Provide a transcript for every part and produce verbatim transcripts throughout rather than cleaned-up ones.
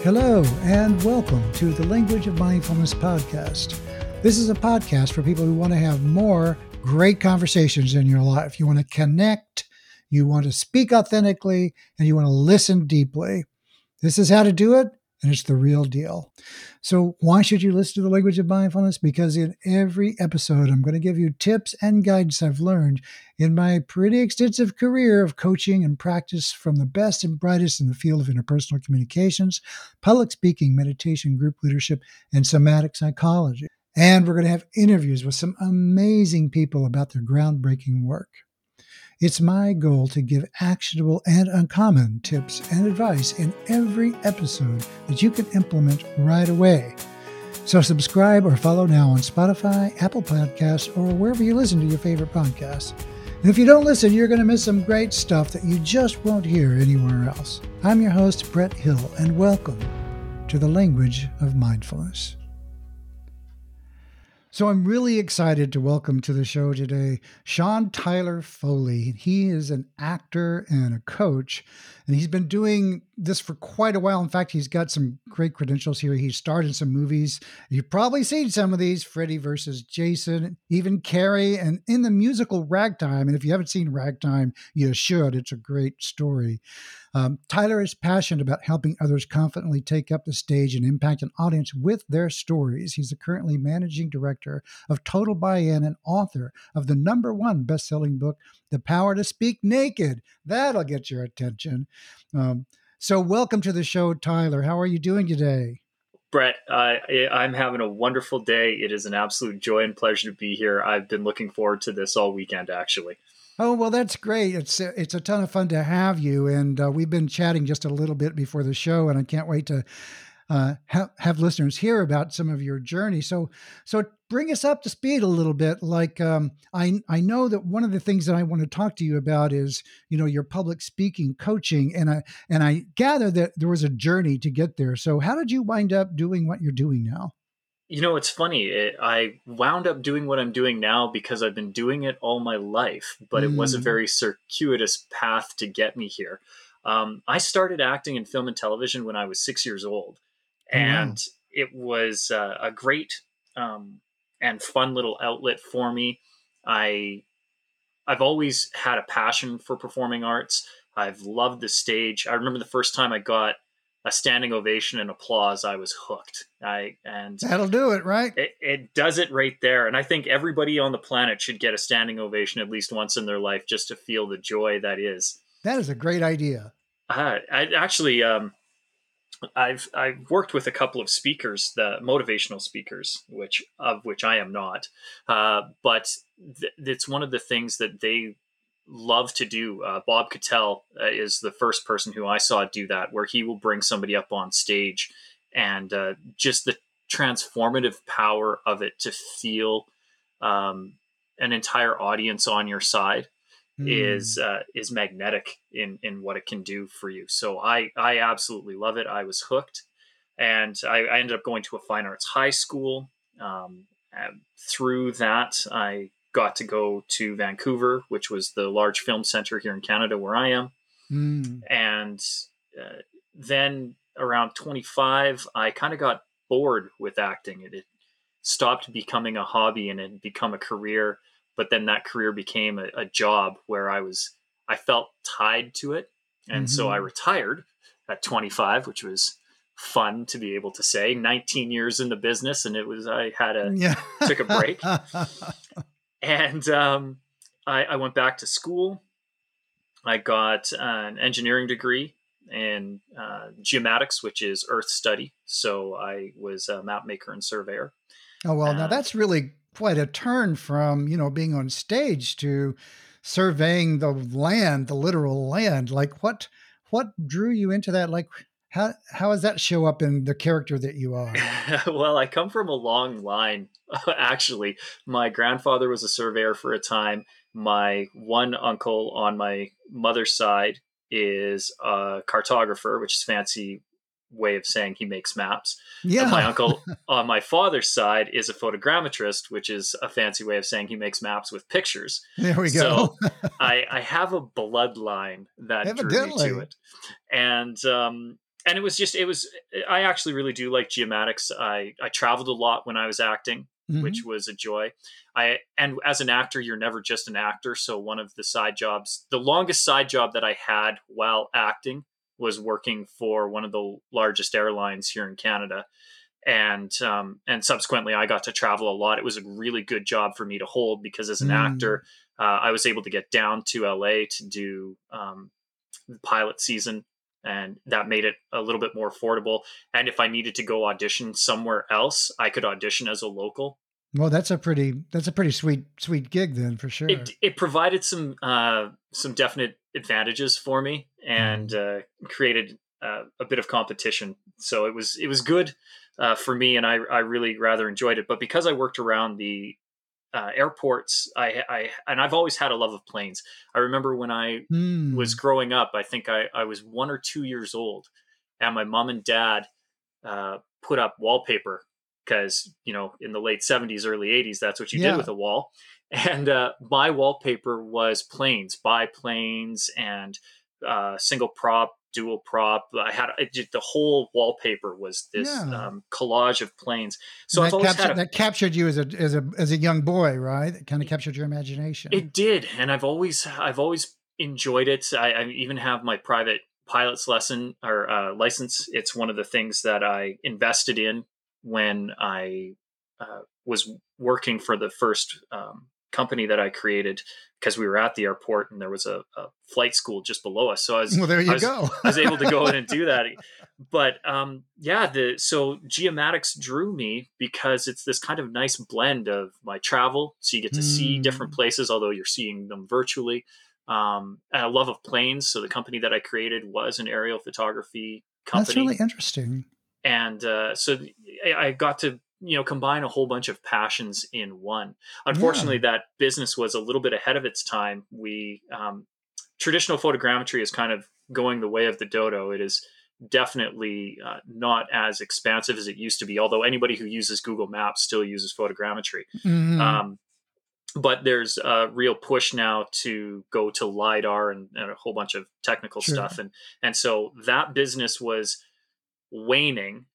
Hello, and welcome to the Language of Mindfulness podcast. This is a podcast for people who want to have more great conversations in your life. You want to connect, you want to speak authentically, and you want to listen deeply. This is how to do it, and it's the real deal. So why should you listen to the Language of Mindfulness? Because in every episode, I'm going to give you tips and guidance I've learned in my pretty extensive career of coaching and practice from the best and brightest in the field of interpersonal communications, public speaking, meditation, group leadership, and somatic psychology. And we're going to have interviews with some amazing people about their groundbreaking work. It's my goal to give actionable and uncommon tips and advice in every episode that you can implement right away. So subscribe or follow now on Spotify, Apple Podcasts, or wherever you listen to your favorite podcasts. And if you don't listen, you're going to miss some great stuff that you just won't hear anywhere else. I'm your host, Brett Hill, and welcome to the Language of Mindfulness. So I'm really excited to welcome to the show today Sean Tyler Foley. He is an actor and a coach, and he's been doing this for quite a while. In fact, he's got some great credentials here. He starred in some movies. You've probably seen some of these: Freddy versus Jason, even Carrie, and in the musical Ragtime. And if you haven't seen Ragtime, you should. It's a great story. Um, Tyler is passionate about helping others confidently take up the stage and impact an audience with their stories. He's the currently managing director of Total Buy-In and author of the number one best-selling book, The Power to Speak Naked. That'll get your attention. Um, so welcome to the show, Tyler. How are you doing today? Brett, uh, I'm having a wonderful day. It is an absolute joy and pleasure to be here. I've been looking forward to this all weekend, actually. Oh, well, that's great. It's it's a ton of fun to have you. And uh, we've been chatting just a little bit before the show, and I can't wait to uh, ha- have listeners hear about some of your journey. So so bring us up to speed a little bit. Like um, I I know that one of the things that I want to talk to you about is, you know, your public speaking coaching. And I, and I gather that there was a journey to get there. So how did you wind up doing what you're doing now? You know, it's funny. It, I wound up doing what I'm doing now because I've been doing it all my life, but it was a Mm. very circuitous path to get me here. Um, I started acting in film and television when I was six years old, Oh, wow. and it was uh, a great um, and fun little outlet for me. I I've always had a passion for performing arts. I've loved the stage. I remember the first time I got a standing ovation and applause, I was hooked. I and That'll do it, right? it, it does it right there. And I think everybody on the planet should get a standing ovation at least once in their life just to feel the joy that is. That is a great idea. Uh, I actually, um, I've I've worked with a couple of speakers, the motivational speakers, which of which I am not, uh, but th- it's one of the things that they love to do. Uh, Bob Cattell uh, is the first person who I saw do that, where he will bring somebody up on stage, and uh, just the transformative power of it to feel um, an entire audience on your side is Hmm. uh, is magnetic in in what it can do for you. So I I absolutely love it. I was hooked, and I, I ended up going to a fine arts high school. Um, and through that, I got to go to Vancouver, which was the large film center here in Canada where I am. Hmm. And uh, then around twenty-five, I kind of got bored with acting. It, it stopped becoming a hobby and it had become a career. But then that career became a, a job where I was, I felt tied to it. And so I Hmm. retired at twenty-five, which was fun to be able to say. nineteen years in the business, and it was, I had a, Yeah. took a break. And um, I, I went back to school. I got an engineering degree in uh, geomatics, which is earth study. So I was a map maker and surveyor. Oh, well, now Uh, that's really quite a turn from, you know, being on stage to surveying the land, the literal land. Like what what drew you into that? Like how how does that show up in the character that you are? well, I come from a long line, actually. My grandfather was a surveyor for a time. My one uncle on my mother's side is a cartographer, which is fancy way of saying he makes maps. And my Yeah. uncle on my father's side is a photogrammetrist, which is a fancy way of saying he makes maps with pictures. There we So go. I, I have a bloodline that drew me to Evidently. it. And um, and it was just, it was, I actually really do like geomatics. I, I traveled a lot when I was acting, Mm-hmm. which was a joy. I, and as an actor, you're never just an actor. So one of the side jobs, the longest side job that I had while acting was working for one of the largest airlines here in Canada. And, um, and subsequently I got to travel a lot. It was a really good job for me to hold because as an Mm. actor, uh, I was able to get down to L A to do, um, pilot season, and that made it a little bit more affordable. And if I needed to go audition somewhere else, I could audition as a local. Well, that's a pretty that's a pretty sweet sweet gig then for It sure. it provided some uh, some definite advantages for me, and Mm. uh, created uh, a bit of competition. So it was it was good uh, for me, and I I really rather enjoyed it. But because I worked around the uh, airports, I, I and I've always had a love of planes. I remember when I was Mm. growing up, I think I, I was one or two years old, and my mom and dad uh, put up wallpaper because, you know, in the late seventies, early eighties, that's what you did Yeah. with a wall. And uh, my wallpaper was planes, biplanes, and uh, single prop, dual prop. I had it, just- the whole wallpaper was this Yeah. um, collage of planes. So And I've that always had captured a that captured you as a as a as a young boy, right? It kind of captured your imagination. It did, and I've always I've always enjoyed it. I, I even have my private pilot's lesson or uh, license. It's one of the things that I invested in when I uh, was working for the first um, company that I created, because we were at the airport and there was a, a flight school just below us. So I was Well, there I you was go. I was able to go in and do that. But um, yeah, the so geomatics drew me because it's this kind of nice blend of my travel. So you get to see different Mm. places, although you're seeing them virtually. Um, and a love of planes. So the company that I created was an aerial photography That's company, really interesting. and uh, so I, I got to, you know, combine a whole bunch of passions in one. Yeah. Unfortunately, that business was a little bit ahead of its time. We um, Traditional photogrammetry is kind of going the way of the dodo. It is definitely uh, not as expansive as it used to be, although anybody who uses Google Maps still uses photogrammetry. Hmm. Um, but there's a real push now to go to LiDAR and, and a whole bunch of technical stuff. Sure. And, and so that business was waning,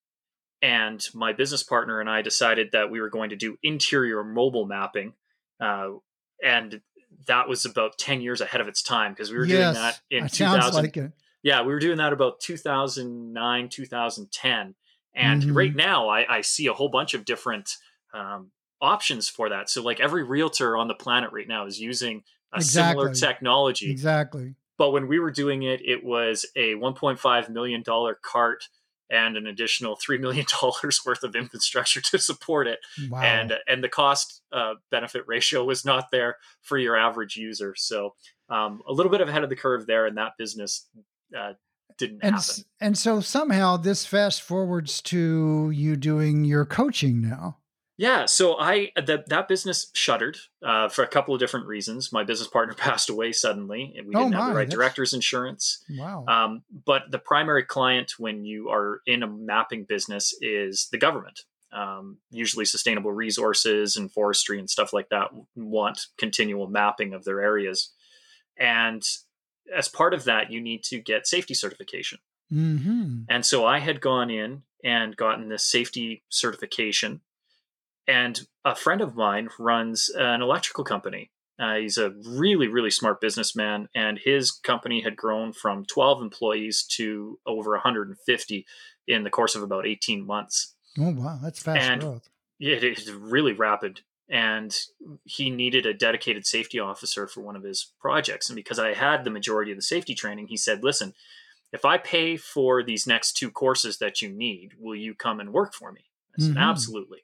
and my business partner and I decided that we were going to do interior mobile mapping. Uh, and that was about ten years ahead of its time, because we were doing that Yes. in It sounds two thousand. like it. Yeah, we were doing that about two thousand nine, two thousand ten. And right Hmm. now, I, I see a whole bunch of different um, options for that. So, like, every realtor on the planet right now is using a similar Exactly. technology. Exactly. But when we were doing it, it was a one point five million dollars cart and an additional three million dollars worth of infrastructure to support it. Wow. And, and the cost uh, benefit ratio was not there for your average user. So, um, a little bit ahead of the curve there, and that business uh, didn't And happen. s- and so somehow this fast forwards to you doing your coaching now. Yeah, so I that that business shuttered uh, for a couple of different reasons. My business partner passed away suddenly, and we Oh didn't have the my, right that's director's insurance. wow. Um, but the primary client when you are in a mapping business is the government. Um, usually, sustainable resources and forestry and stuff like that want continual mapping of their areas, and as part of that, you need to get safety certification. Hmm. And so I had gone in and gotten this safety certification, and a friend of mine runs an electrical company. Uh, he's a really, really smart businessman, and his company had grown from twelve employees to over one hundred fifty in the course of about eighteen months. Oh wow, that's fast And growth. it is really rapid. And he needed a dedicated safety officer for one of his projects. And because I had the majority of the safety training, he said, listen, if I pay for these next two courses that you need, will you come and work for me? I said, Hmm. absolutely.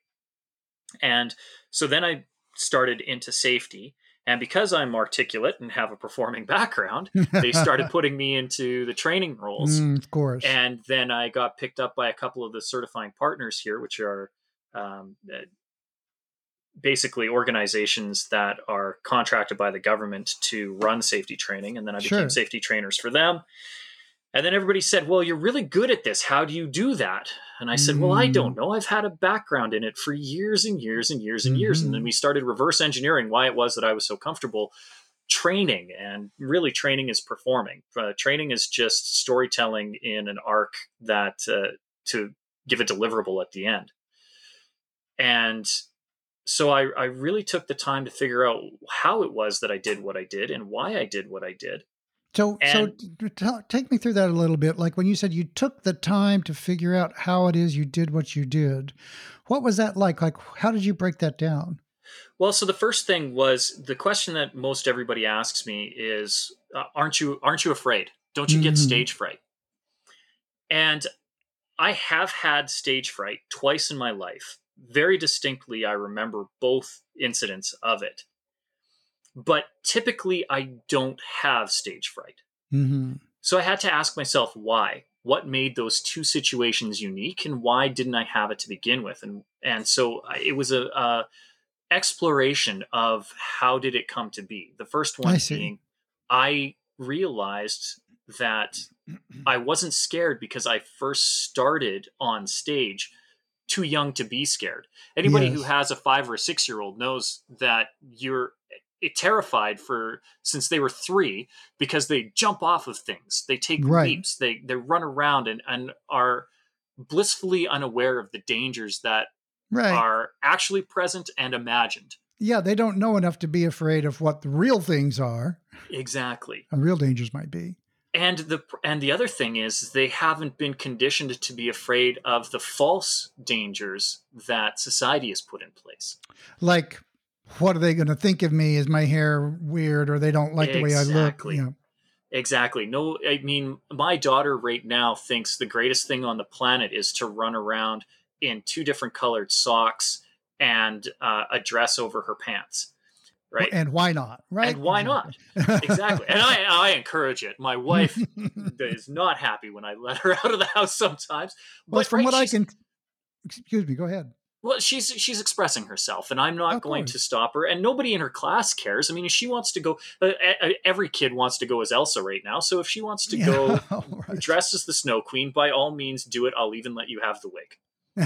And so then I started into safety. And because I'm articulate and have a performing background, they started putting me into the training roles. Mm, of course. And then I got picked up by a couple of the certifying partners here, which are um, uh, basically organizations that are contracted by the government to run safety training. And then I became Sure. safety trainers for them. And then everybody said, well, you're really good at this. How do you do that? And I said, well, I don't Mm, know. I've had a background in it for years and years and years and years. And then hmm. we started reverse engineering why it was that I was so comfortable training, and really training is performing. Uh, training is just storytelling in an arc that uh, to give a deliverable at the end. And so I, I really took the time to figure out how it was that I did what I did and why I did what I did. So, so And t- t- take me through that a little bit. Like when you said you took the time to figure out how it is you did what you did, what was that like? Like, how did you break that down? well, so the first thing was the question that most everybody asks me is, uh, "Aren't you aren't you afraid? Don't you get Hmm. stage fright?" And I have had stage fright twice in my life. Very distinctly, I remember both incidents of it. But typically, I don't have stage fright. Hmm. So I had to ask myself why. What made those two situations unique, and why didn't I have it to begin with? And and so I- it was a, a exploration of how did it come to be. The first I one see. being, I realized that I wasn't scared because I first started on stage too young to be scared. Anybody who Yes. has a five or a six year old knows that you're eh, terrified for since they were three, because they jump off of things, they take Right. leaps, they they run around and, and are blissfully unaware of the dangers that Right. are actually present and imagined. Yeah. They don't know enough to be afraid of what the real things are Exactly. and real dangers might be. And the and the other thing is they haven't been conditioned to be afraid of the false dangers that society has put in place. Like, what are they going to think of me? Is my hair weird or they don't like the way I look? You Exactly. know, Exactly. No, I mean, my daughter right now thinks the greatest thing on the planet is to run around in two different colored socks and uh, a dress over her pants. Right. and why not? And Right. why Exactly. not? Exactly. And I, I encourage it. My wife is not happy when I let her out of the house sometimes, Well, but from right, what I she's can, excuse me, go ahead. well, she's she's expressing herself, and I'm not Of going to course. stop her. And nobody in her class cares. I mean, if she wants to go, uh, every kid wants to go as Elsa right now. So if she wants to Yeah. go Right. dressed as the Snow Queen, by all means, do it. I'll even let you have the wig.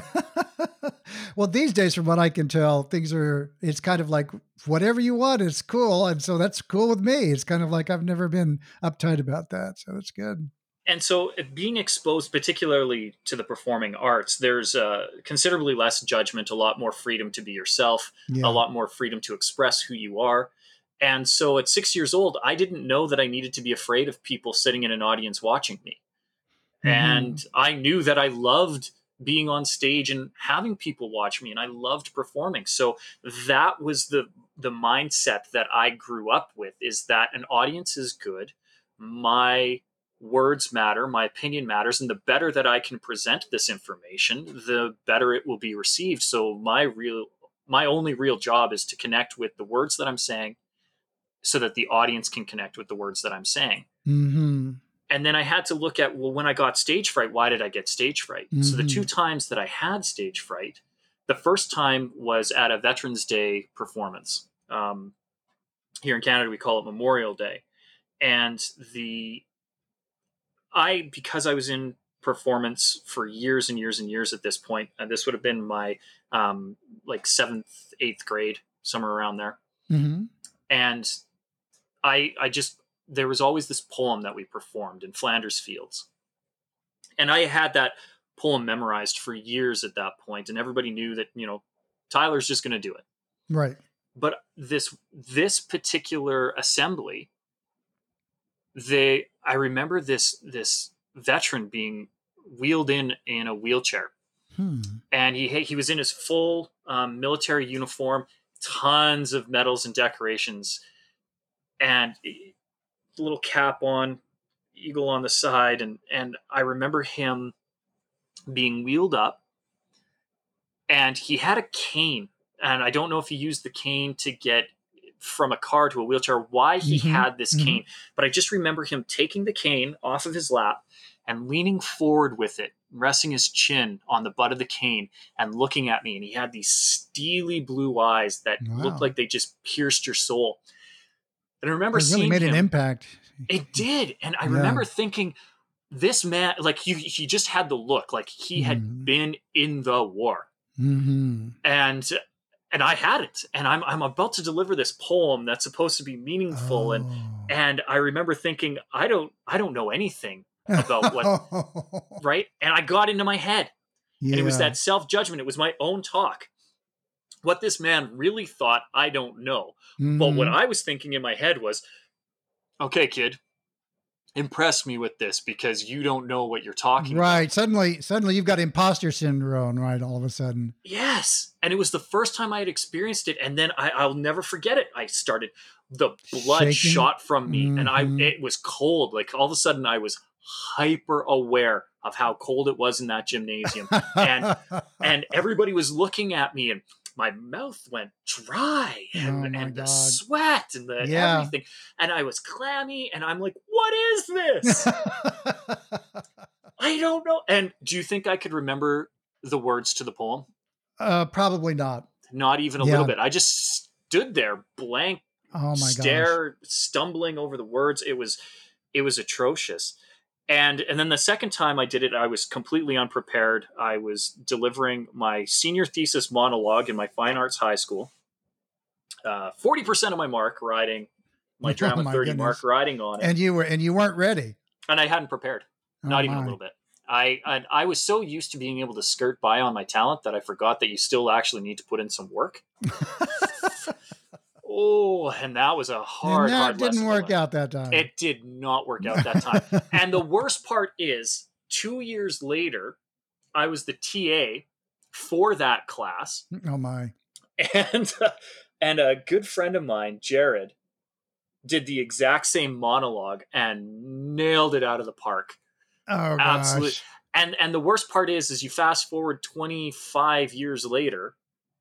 Well, these days, from what I can tell, things are, it's kind of like whatever you want is cool. And so that's cool with me. It's kind of like I've never been uptight about that. So that's good. And so, uh, being exposed, particularly to the performing arts, there's uh, considerably less judgment, a lot more freedom to be yourself, a Yeah. lot more freedom to express who you are. And so, at six years old, I didn't know that I needed to be afraid of people sitting in an audience watching me. Hmm. And I knew that I loved being on stage and having people watch me, and I loved performing. So that was the the mindset that I grew up with, is that an audience is good. My words matter, my opinion matters, and the better that I can present this information, the better it will be received. So my real my only real job is to connect with the words that I'm saying so that the audience can connect with the words that I'm saying. Hmm. And then I had to look at, well, when I got stage fright, why did I get stage fright? So the two Hmm. times that I had stage fright, the first time was at a Veterans Day performance. Um, here in Canada, we call it Memorial Day. And the I because I was in performance for years and years and years at this point, and this would have been my um, like seventh, eighth grade, somewhere around there. Hmm. And I I just there was always this poem that we performed in Flanders Fields, and I had that poem memorized for years at that point, and everybody knew that, you know, Tyler's just going to do it. Right. But this this particular assembly, they I remember this this veteran being wheeled in in a wheelchair, Hmm. and he he was in his full um, military uniform, tons of medals and decorations, and a little cap on, eagle on the side, and and I remember him being wheeled up, and he had a cane, and I don't know if he used the cane to get from a car to a wheelchair, why he Hmm. had this Hmm. cane, but I just remember him taking the cane off of his lap and leaning forward with it, resting his chin on the butt of the cane and looking at me, and he had these steely blue eyes that looked Wow. like they just pierced your soul. And I remember It really seeing made an him. impact. It did, and I Yeah. remember thinking, this man, like, he, he just had the look like he had Hmm. been in the war. Hmm. And and I had it, and I'm I'm about to deliver this poem that's supposed to be meaningful, and Oh. and I remember thinking, I don't I don't know anything about what, right? And I got into my head, and it was Yeah. that self judgment. It was my own talk. What this man really thought, I don't know. But what Mhm. I was thinking in my head was, okay, kid, impress me with this because you don't know what you're talking about. Right. Suddenly, suddenly you've got imposter syndrome, right? All of a sudden. Yes. And it was the first time I had experienced it. And then I, I'll never forget it. I started, the blood Shaking. shot from me and I, Mhm. it was cold. Like all of a sudden I was hyper aware of how cold it was in that gymnasium. And, and everybody was looking at me and my mouth went dry and, Oh my and the God. sweat and the Yeah. everything. And I was clammy and I'm like, what is this? I don't know. And do you think I could remember the words to the poem? uh, probably not. Not even a little Yeah. bit. I just stood there, blank Oh my gosh. stare, stumbling over the words. It was it was atrocious. And and then the second time I did it, I was completely unprepared. I was delivering my senior thesis monologue in my fine arts high school. Uh, forty percent of my mark riding, my Oh drama my thirty mark goodness. riding on it. And you were, and you weren't ready. And I hadn't prepared, Oh not even a my. little bit. I, I I was so used to being able to skirt by on my talent that I forgot that you still actually need to put in some work. Oh, and that was a And hard, that hard didn't lesson to work learn. out that time. It did not work out that time. And the worst part is, two years later, I was the T A for that class, Oh my. and uh, and a good friend of mine, Jared, did the exact same monologue and nailed it out of the park. Oh Absolutely. gosh. And and the worst part is, is you fast forward twenty-five years later,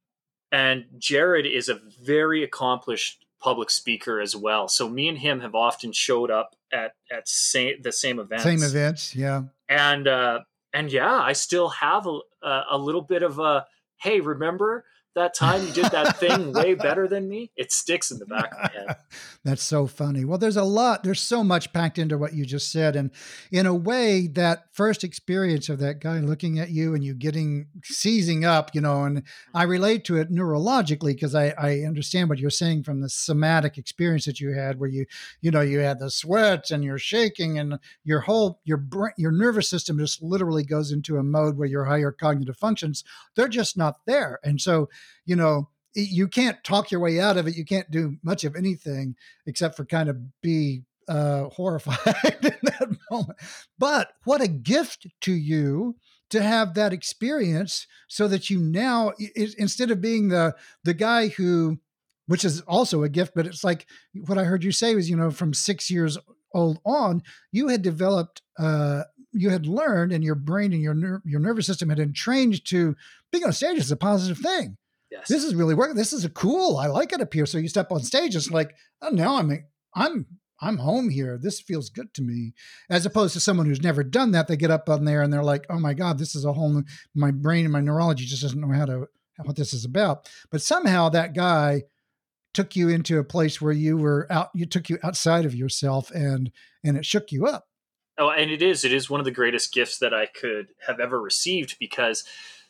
and Jared is a very accomplished public speaker as well. So me and him have often showed up at at sa- the same Same events, events. Yeah. and uh, and yeah, I still have a, a a little bit of a, hey, remember that time you did that thing way better than me? It sticks in the back of my head. That's so funny. Well, there's a lot, there's so much packed into what you just said. And in a way, that first experience of that guy looking at you and you getting seizing up, you know, and I relate to it neurologically because I, I understand what you're saying from the somatic experience that you had where you, you know, you had the sweats and you're shaking and your whole, your brain, your nervous system just literally goes into a mode where your higher cognitive functions, they're just not there. And so, you know, you can't talk your way out of it. You can't do much of anything except for kind of be uh, horrified in that moment. But what a gift to you to have that experience, so that you now, i- instead of being the the guy who, which is also a gift, but it's like what I heard you say was, you know, from six years old on, you had developed, uh, you had learned, and your brain and your ner- your nervous system had entrained to being on stage is a positive thing. This Yes. is really working. This is a cool. I like it up here. So you step on stage, it's like, oh, now I'm I'm I'm home here. This feels good to me. As opposed to someone who's never done that, they get up on there and they're like, oh my God, this is a whole new, my brain and my neurology just doesn't know how to what this is about. But somehow that guy took you into a place where you were out, you took you outside of yourself, and and it shook you up. Oh, and it is. It is one of the greatest gifts that I could have ever received, because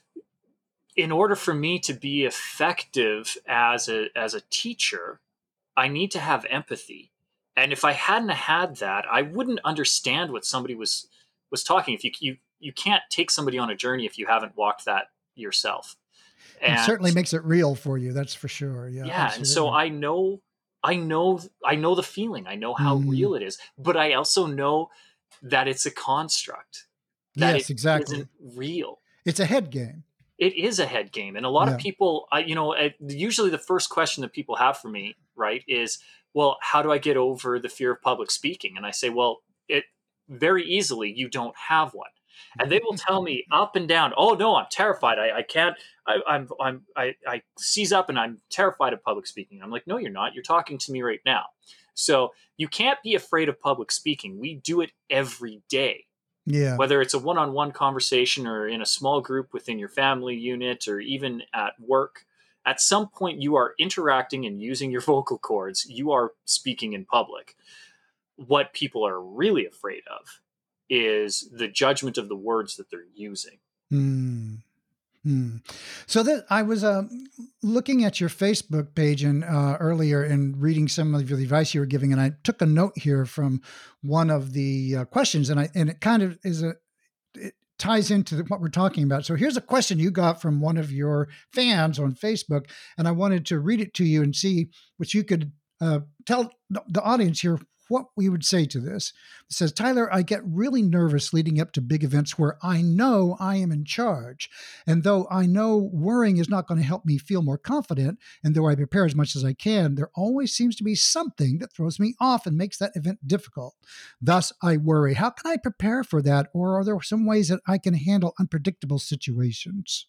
in order for me to be effective as a as a teacher, I need to have empathy. And if I hadn't had that, I wouldn't understand what somebody was was talking. If you you you can't take somebody on a journey if you haven't walked that yourself. It And certainly makes it real for you. That's for sure. Yeah, yeah, and so absolutely. I know I know I know the feeling. I know how Mhm. real it is, but I also know that it's a construct, that it Yes, exactly. isn't real. It's a head game. It is a head game, and a lot of Yeah. people, I, you know, uh, usually the first question that people have for me, right, is, well, how do I get over the fear of public speaking? And I say, well, it very easily, you don't have one. And they will tell me up and down, oh no, I'm terrified. I, I can't. I, I'm I'm I, I seize up and I'm terrified of public speaking. I'm like, no, you're not. You're talking to me right now. So you can't be afraid of public speaking. We do it every day, Yeah. whether it's a one-on-one conversation or in a small group within your family unit or even at work. At some point you are interacting and using your vocal cords, you are speaking in public. What people are really afraid of is the judgment of the words that they're using. Hmm. Hmm. So that I was, um, looking at your Facebook page and uh, earlier and reading some of the advice you were giving, and I took a note here from one of the uh, questions, and I and it kind of is a it ties into what we're talking about. So here's a question you got from one of your fans on Facebook, and I wanted to read it to you and see what you could uh, tell the audience here what we would say to this. It says, Tyler, I get really nervous leading up to big events where I know I am in charge. And though I know worrying is not going to help me feel more confident, and though I prepare as much as I can, there always seems to be something that throws me off and makes that event difficult. Thus, I worry. How can I prepare for that? Or are there some ways that I can handle unpredictable situations?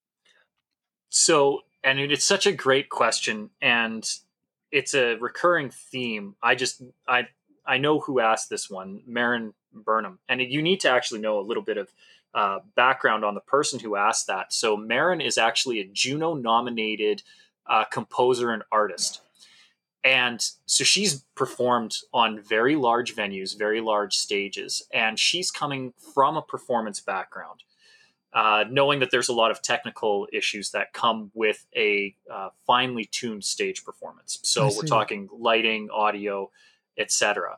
So, and it's such a great question, and it's a recurring theme. I just I I know who asked this one, Marin Burnham, and you need to actually know a little bit of uh, background on the person who asked that. So, Marin is actually a Juno-nominated uh, composer and artist, and so she's performed on very large venues, very large stages, and she's coming from a performance background. Uh, knowing that there's a lot of technical issues that come with a uh, finely tuned stage performance. I So we're see. talking lighting, audio, et cetera.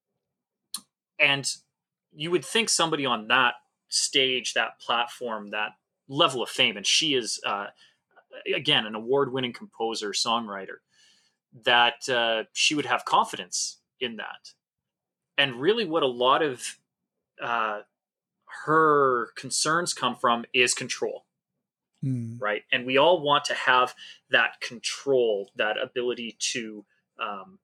And you would think somebody on that stage, that platform, that level of fame, and she is, uh, again, an award winning composer, songwriter, that uh, she would have confidence in that. And really, what a lot of uh, her concerns come from is control. Hmm. Right? And we all want to have that control, that ability to um,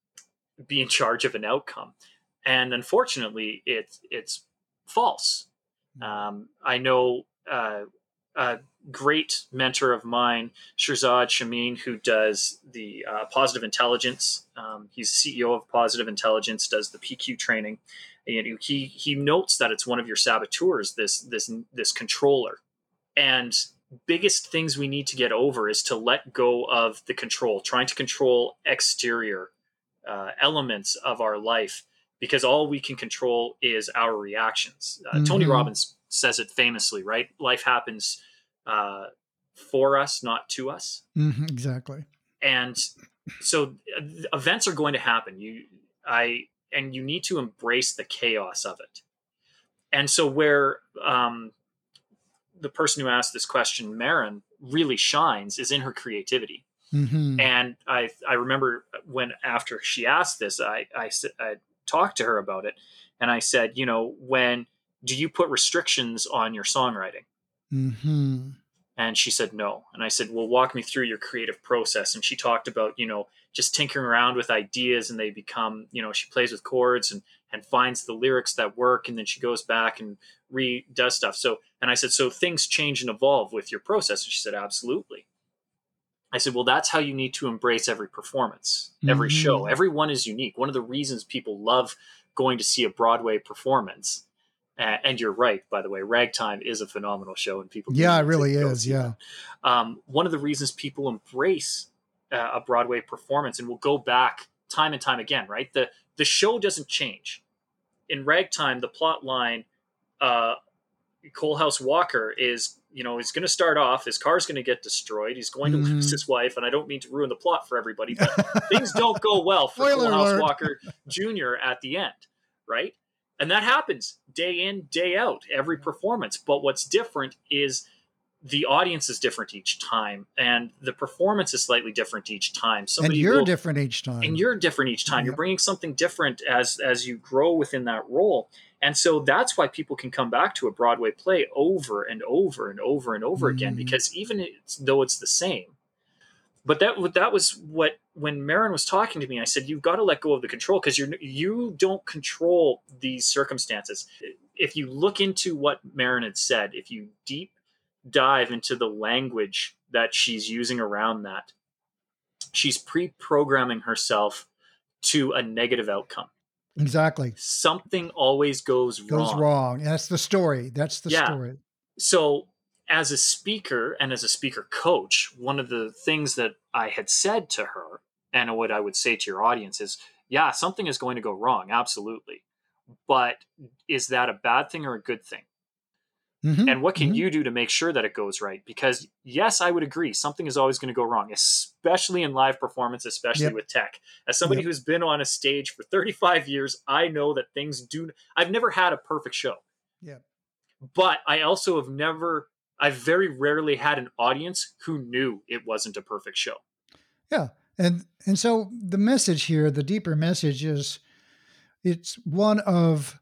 be in charge of an outcome. And unfortunately, it's it's false. Um, I know uh, a great mentor of mine, Shirzad Shamin, who does the uh, Positive Intelligence. Um, he's C E O of Positive Intelligence, does the P Q training. And he he notes that it's one of your saboteurs, this this this controller. And biggest things we need to get over is to let go of the control, trying to control exterior uh, elements of our life, because all we can control is our reactions. Uh, Tony Mm-hmm. Robbins says it famously, right? Life happens uh, for us, not to us. Mm-hmm. Exactly. And so uh, events are going to happen. You, I, and you need to embrace the chaos of it. And so where um, the person who asked this question, Marin, really shines is in her creativity. Mm-hmm. And I I remember when after she asked this, I, I I talked to her about it, and I said, you know, when do you put restrictions on your songwriting? Mm-hmm. And she said no. And I said, well, walk me through your creative process. And she talked about, you know, just tinkering around with ideas, and they become, you know, she plays with chords and and finds the lyrics that work, and then she goes back and redoes stuff. So, and I said, so things change and evolve with your process. And she said, absolutely. I said, well, that's how you need to embrace every performance, every show. Mm-hmm. Everyone is unique. One of the reasons people love going to see a Broadway performance, uh, and you're right, by the way, Ragtime is a phenomenal show, and people do Yeah, it need to really go is. see Yeah. that. Um, one of the reasons people embrace uh, a Broadway performance and will go back time and time again, right? The the show doesn't change. In Ragtime, the plot line, uh, Coalhouse Walker is, you know, he's going to start off, his car's going to get destroyed, he's going to lose Mm-hmm. his wife, and I don't mean to ruin the plot for everybody, but things don't go well for Spoiler Coalhouse alert. Walker Junior at the end, right? And that happens day in, day out, every performance. But what's different is the audience is different each time, and the performance is slightly different each time. And Somebody you're will, different each and time. you're different each time. You're Yep. bringing something different as as you grow within that role. And so that's why people can come back to a Broadway play over and over and over and over again, Mm-hmm. because even it's, though it's the same. But that that was what, when Marin was talking to me, I said, you've got to let go of the control, because you're you don't control these circumstances. If you look into what Marin had said, if you deep dive into the language that she's using around that, she's pre-programming herself to a negative outcome. Exactly. Something always goes Goes wrong. wrong. That's the story. That's the Yeah. story. So, as a speaker and as a speaker coach, one of the things that I had said to her, and what I would say to your audience is, yeah, something is going to go wrong. Absolutely. But is that a bad thing or a good thing? And what can Mm-hmm. you do to make sure that it goes right? Because yes, I would agree, something is always going to go wrong, especially in live performance, especially Yep. with tech. As somebody Yep. who's been on a stage for thirty-five years, I know that things do. I've never had a perfect show, Yep. but I also have never. I very rarely had an audience who knew it wasn't a perfect show. Yeah. And and so the message here, the deeper message is it's one of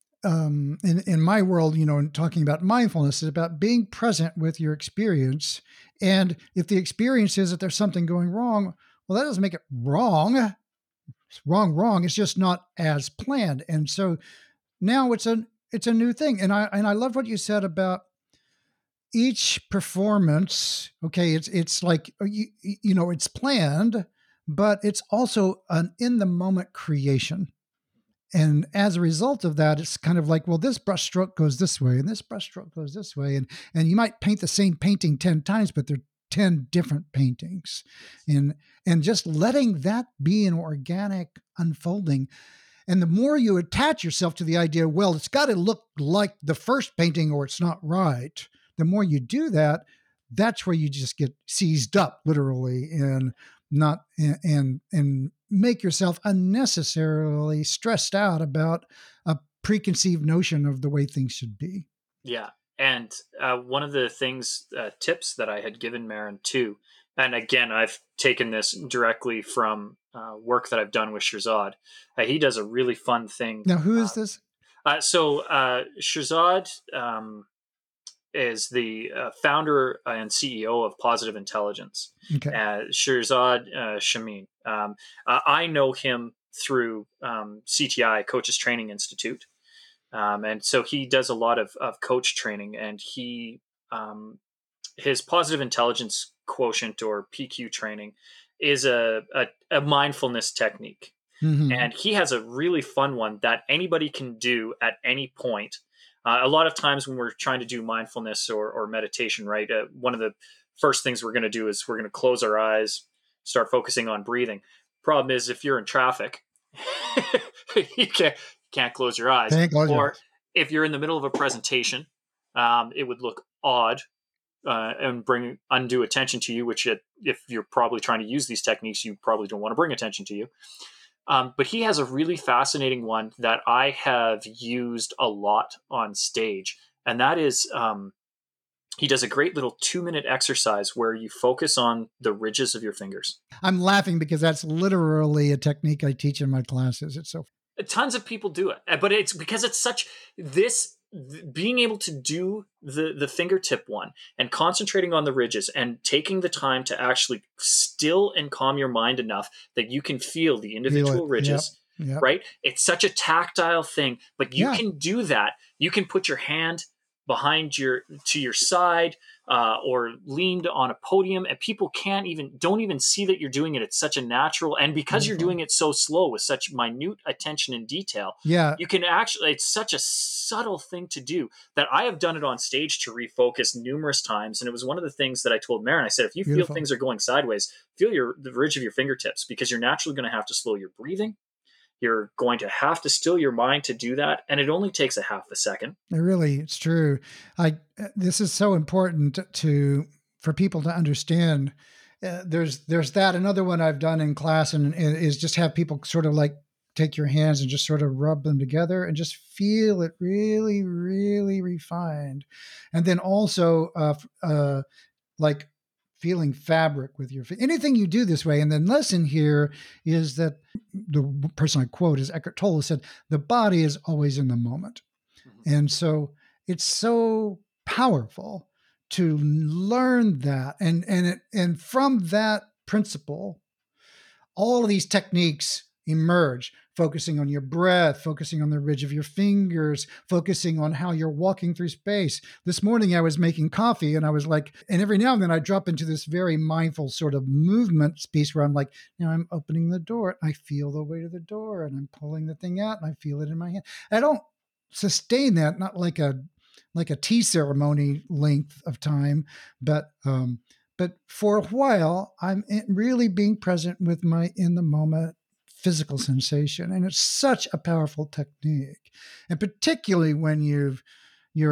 um in, in my world, you know, in talking about mindfulness is about being present with your experience. And if the experience is that there's something going wrong, well, that doesn't make it wrong. It's wrong, wrong. It's just not as planned. And so now it's a it's a new thing. And I and I love what you said about each performance. Okay, it's it's like uh, you, you know, it's planned, but it's also an in the moment creation. And as a result of that, it's kind of like, well, this brushstroke goes this way and this brushstroke goes this way. And and you might paint the same painting ten times, but they're ten different paintings. And and just letting that be an organic unfolding. And the more you attach yourself to the idea, well, it's got to look like the first painting or it's not right. The more you do that, that's where you just get seized up literally and not and and make yourself unnecessarily stressed out about a preconceived notion of the way things should be. Yeah. And uh, one of the things, uh, tips that I had given Marin too, and again, I've taken this directly from uh, work that I've done with Shirzad. Uh, he does a really fun thing. Now, who is Uh, this? uh, so, uh, Shirzad um, is the uh, founder and C E O of Positive Intelligence, Okay. uh, Shirzad uh, Shamin. Um, uh, I know him through um, C T I, Coaches Training Institute. Um, and so he does a lot of, of coach training, and he um, his positive intelligence quotient or P Q training is a, a, a mindfulness technique. Mm-hmm. And he has a really fun one that anybody can do at any point. Uh, a lot of times when we're trying to do mindfulness or, or meditation, right, uh, one of the first things we're going to do is we're going to close our eyes, start focusing on breathing. Problem is, if you're in traffic, you can't, can't close your eyes. Thank God. Or if you're in the middle of a presentation, um, it would look odd uh, and bring undue attention to you, which it, if you're probably trying to use these techniques, you probably don't want to bring attention to you. Um, but he has a really fascinating one that I have used a lot on stage. And that is, um, he does a great little two minute exercise where you focus on the ridges of your fingers. I'm laughing because that's literally a technique I teach in my classes. It's so Tons of people do it, but it's because it's such this th- being able to do the the fingertip one and concentrating on the ridges and taking the time to actually still and calm your mind enough that you can feel the individual feel it. ridges. Yep. Yep. Right? It's such a tactile thing, but you Yeah. can do that. You can put your hand behind your to your side uh, or leaned on a podium, and people can't even don't even see that you're doing it. It's such a natural, and because Beautiful. you're doing it so slow with such minute attention and detail, Yeah. you can actually. It's such a subtle thing to do that I have done it on stage to refocus numerous times, and it was one of the things that I told Marin. I said, if you Beautiful. feel things are going sideways, feel your the ridge of your fingertips because you're naturally going to have to slow your breathing. You're going to have to still your mind to do that, and it only takes a half a second. It really, it's true. I this is so important to for people to understand. Uh, there's there's that another one I've done in class, and, and is just have people sort of like take your hands and just sort of rub them together and just feel it really, really refined, and then also uh, uh, like feeling fabric with your anything you do this way. And then lesson here is that the person I quote is Eckhart Tolle said, the body is always in the moment. Mm-hmm. And so it's so powerful to learn that. And, and, it, and from that principle, all of these techniques emerge, focusing on your breath, focusing on the ridge of your fingers, focusing on how you're walking through space. This morning I was making coffee and I was like, and every now and then I drop into this very mindful sort of movement piece where I'm like, now I'm opening the door. I feel the weight of the door and I'm pulling the thing out and I feel it in my hand. I don't sustain that, not like a, like a tea ceremony length of time, but, um, But for a while, I'm really being present with my in the moment physical sensation. And it's such a powerful technique. And particularly when you've, you're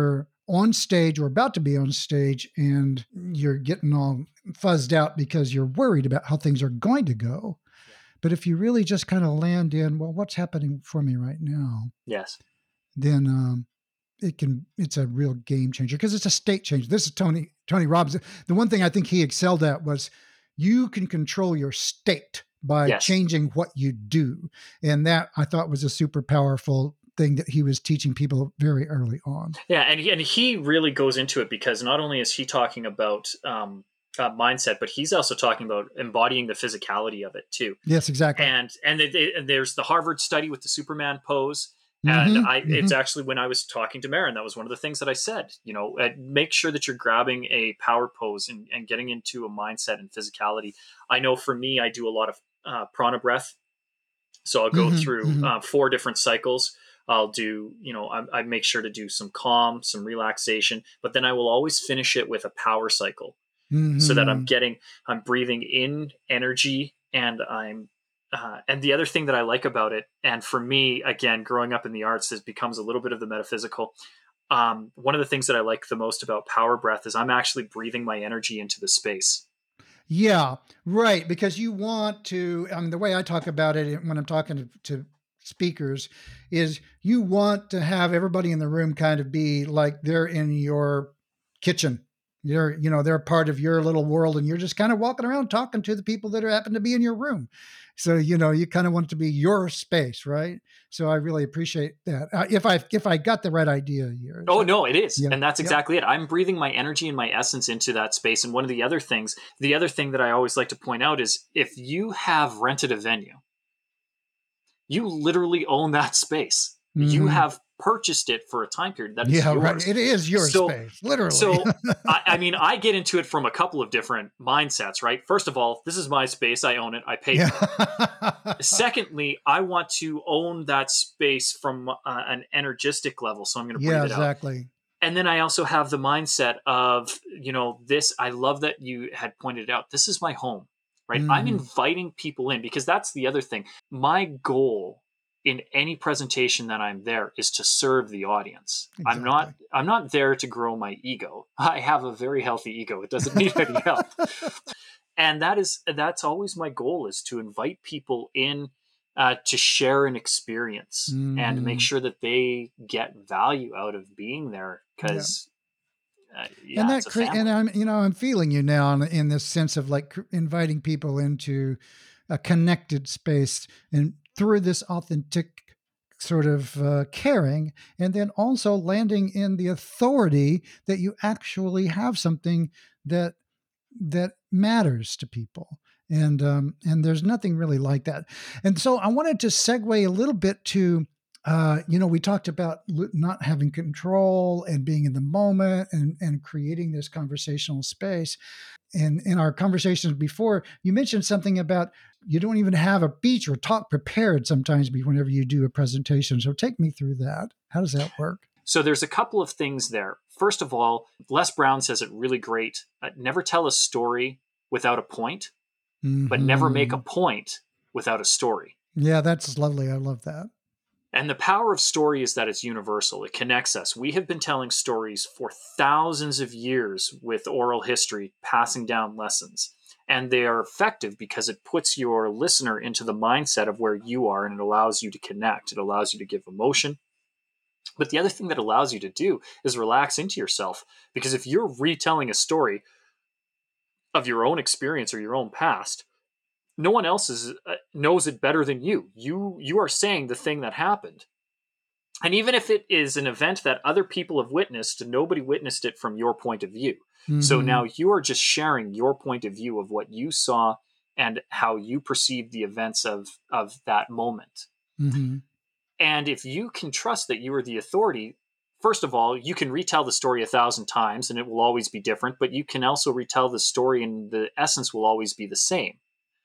on stage or about to be on stage and you're getting all fuzzed out because you're worried about how things are going to go. Yeah. But if you really just kind of land in, well, what's happening for me right now? Yes. Then um, it can, it's a real game changer because it's a state change. This is Tony, Tony Robbins. The one thing I think he excelled at was you can control your state by Yes. changing what you do. And that I thought was a super powerful thing that he was teaching people very early on. Yeah. And he, and he really goes into it because not only is he talking about, um, Uh, mindset, but he's also talking about embodying the physicality of it too. Yes, exactly. And and, they, they, and there's the Harvard study with the Superman pose. And Mm-hmm, I, mm-hmm. it's actually when I was talking to Marin, that was one of the things that I said. You know, uh, make sure that you're grabbing a power pose and, and getting into a mindset and physicality. I know for me, I do a lot of uh, prana breath, so I'll go Mm-hmm, through mm-hmm. uh, four different cycles. I'll do, you know, I, I make sure to do some calm, some relaxation, but then I will always finish it with a power cycle. Mm-hmm. So that I'm getting, I'm breathing in energy, and I'm, uh, and the other thing that I like about it, and for me, again, growing up in the arts, this becomes a little bit of the metaphysical. Um, one of the things that I like the most about power breath is I'm actually breathing my energy into the space. Yeah, right. Because you want to, I mean, the way I talk about it when I'm talking to, to speakers is you want to have everybody in the room kind of be like they're in your kitchen. You're, you know, they're part of your little world and you're just kind of walking around talking to the people that are happen to be in your room. So, you know, you kind of want it to be your space, right? So I really appreciate that. Uh, if I, if I got the right idea here. Oh, So, no, it is. yeah, And that's yeah. exactly it. I'm breathing my energy and my essence into that space. And one of the other things, the other thing that I always like to point out is if you have rented a venue, you literally own that space. Mm-hmm. You have purchased it for a time period that is Yeah, yours. right. It is your so, space, literally. So, I, I mean, I get into it from a couple of different mindsets, right? First of all, this is my space. I own it. I pay yeah. for it. Secondly, I want to own that space from uh, an energistic level. So I'm going to breathe Yeah, it exactly. out. And then I also have the mindset of, you know, this, I love that you had pointed out, this is my home, right? Mm-hmm. I'm inviting people in because that's the other thing. My goal in any presentation that I'm there is to serve the audience. Exactly. I'm not I'm not there to grow my ego. I have a very healthy ego. It doesn't need any help. And that is that's always my goal, is to invite people in uh, to share an experience mm-hmm. and make sure that they get value out of being there, because yeah. Uh, yeah, and that it's a cre- family. and I'm you know I'm feeling you now in, in this sense of like inviting people into a connected space and through this authentic sort of uh, caring, and then also landing in the authority that you actually have something that that matters to people. And um, and there's nothing really like that. And so I wanted to segue a little bit to, uh, you know, we talked about not having control and being in the moment and, and creating this conversational space. And in our conversations before, you mentioned something about you don't even have a speech or talk prepared sometimes whenever you do a presentation. So take me through that. How does that work? So there's a couple of things there. First of all, Les Brown says it really great. Uh, never tell a story without a point, mm-hmm. but never make a point without a story. Yeah, that's lovely. I love that. And the power of story is that it's universal. It connects us. We have been telling stories for thousands of years with oral history, passing down lessons. And they are effective because it puts your listener into the mindset of where you are, and it allows you to connect. It allows you to give emotion. But the other thing that allows you to do is relax into yourself. Because if you're retelling a story of your own experience or your own past, no one else is, uh, knows it better than you. You you are saying the thing that happened. And even if it is an event that other people have witnessed, nobody witnessed it from your point of view. Mm-hmm. So now you are just sharing your point of view of what you saw and how you perceived the events of, of that moment. Mm-hmm. And if you can trust that you are the authority, first of all, you can retell the story a thousand times and it will always be different, but you can also retell the story and the essence will always be the same.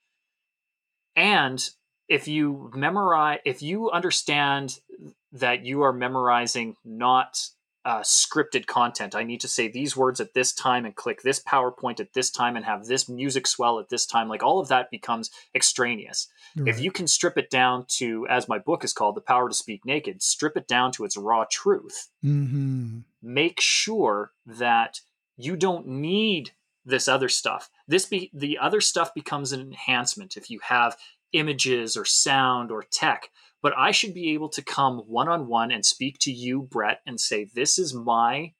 And if you memorize, if you understand that you are memorizing not uh, scripted content. I need to say these words at this time and click this PowerPoint at this time and have this music swell at this time. Like all of that becomes extraneous. Right. If you can strip it down to, as my book is called, The Power to Speak Naked, strip it down to its raw truth. Mm-hmm. Make sure that you don't need this other stuff. This be the other stuff becomes an enhancement if you have images or sound or tech. But I should be able to come one-on-one and speak to you, Brett, and say, this is my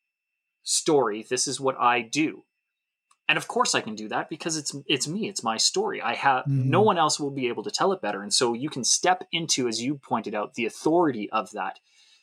story. This is what I do. And of course I can do that because it's it's me. It's my story. I have Mm-hmm. no one else will be able to tell it better. And so you can step into, as you pointed out, the authority of that.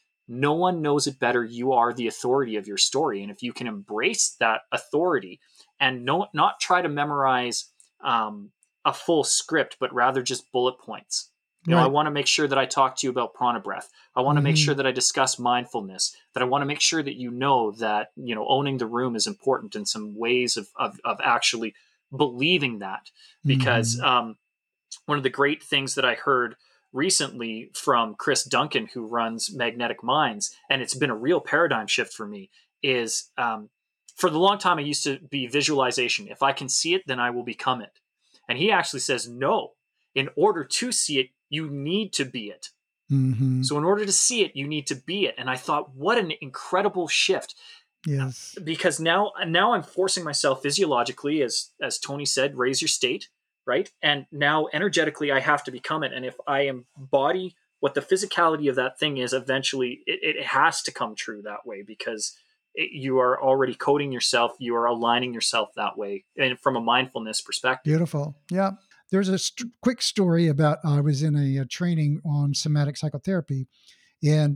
No one knows it better. You are the authority of your story. And if you can embrace that authority and no, not try to memorize um, a full script, but rather just bullet points. You know, Right. I want to make sure that I talk to you about prana breath. I want to Mm-hmm. make sure that I discuss mindfulness, that I want to make sure that you know that, you know, owning the room is important in some ways of, of, of actually believing that. Because Mm-hmm. um, one of the great things that I heard recently from Chris Duncan, who runs Magnetic Minds, and it's been a real paradigm shift for me, is um, for the long time I used to be visualization. If I can see it, then I will become it. And he actually says, no, in order to see it, you need to be it. Mm-hmm. So in order to see it, you need to be it. And I thought, what an incredible shift. Yes. Because now, now I'm forcing myself physiologically, as, as Tony said, raise your state, right? And now energetically, I have to become it. And if I embody what the physicality of that thing is, eventually it, it has to come true that way, because it, you are already coding yourself. You are aligning yourself that way. And from a mindfulness perspective. Beautiful. Yeah. There's a st- quick story about I was in a, a training on somatic psychotherapy, and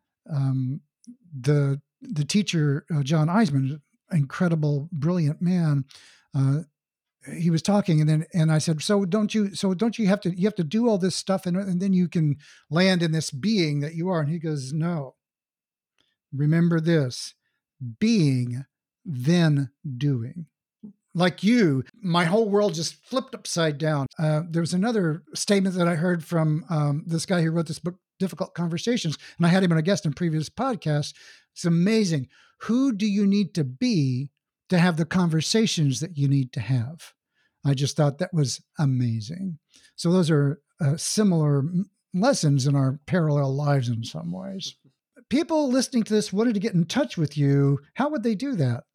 um, the the teacher, uh, John Eisman, incredible, brilliant man. Uh, he was talking, and then and I said, "So don't you? So don't you have to? You have to do all this stuff, and, and then you can land in this being that you are." And he goes, "No. Remember this: being, then doing." Like you, my whole world just flipped upside down. Uh, there was another statement that I heard from um, this guy who wrote this book, Difficult Conversations, and I had him on a guest in previous podcasts. It's amazing. Who do you need to be to have the conversations that you need to have? I just thought that was amazing. So those are uh, similar lessons in our parallel lives in some ways. People listening to this wanted to get in touch with you. How would they do that?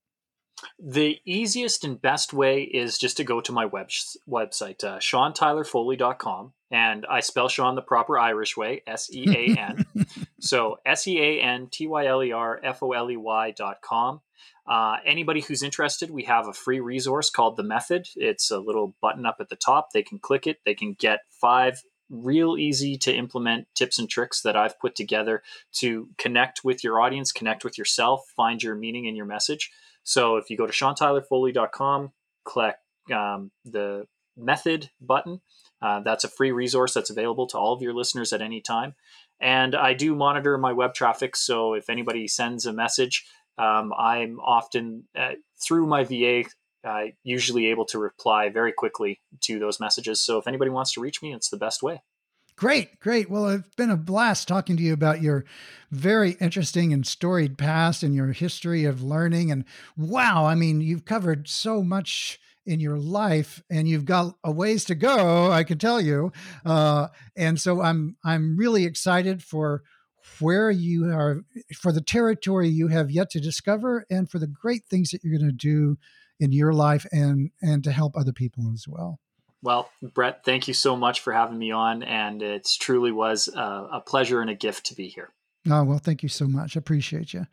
The easiest and best way is just to go to my web website, uh, sean tyler foley dot com. And I spell Sean the proper Irish way, S E A N. So S E A N T Y L E R F O L E Y dot com. Uh, anybody who's interested, we have a free resource called The Method. It's a little button up at the top. They can click it. They can get five real easy to implement tips and tricks that I've put together to connect with your audience, connect with yourself, find your meaning in your message. So if you go to sean tyler foley dot com, click um, the Method button. Uh, that's a free resource that's available to all of your listeners at any time. And I do monitor my web traffic. So if anybody sends a message, um, I'm often, uh, through my V A, uh, usually able to reply very quickly to those messages. So if anybody wants to reach me, it's the best way. Great, great. Well, it's been a blast talking to you about your very interesting and storied past and your history of learning. And wow, I mean, you've covered so much in your life, and you've got a ways to go, I can tell you. Uh, and so I'm I'm really excited for where you are, for the territory you have yet to discover, and for the great things that you're going to do in your life and and to help other people as well. Well, Brett, thank you so much for having me on. And it truly was a, a pleasure and a gift to be here. Oh, well, thank you so much. I appreciate you.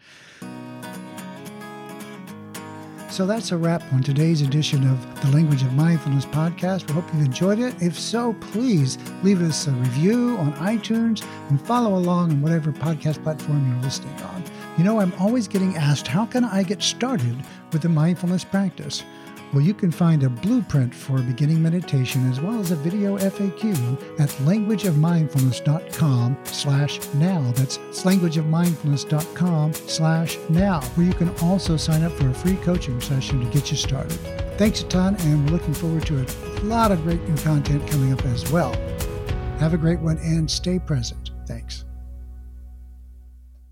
So that's a wrap on today's edition of the Language of Mindfulness podcast. We hope you've enjoyed it. If so, please leave us a review on iTunes and follow along on whatever podcast platform you're listening on. You know, I'm always getting asked, how can I get started with the mindfulness practice? Well, you can find a blueprint for beginning meditation as well as a video F A Q at languageofmindfulness.com slash now. That's languageofmindfulness.com slash now, where you can also sign up for a free coaching session to get you started. Thanks a ton, and we're looking forward to a lot of great new content coming up as well. Have a great one and stay present. Thanks.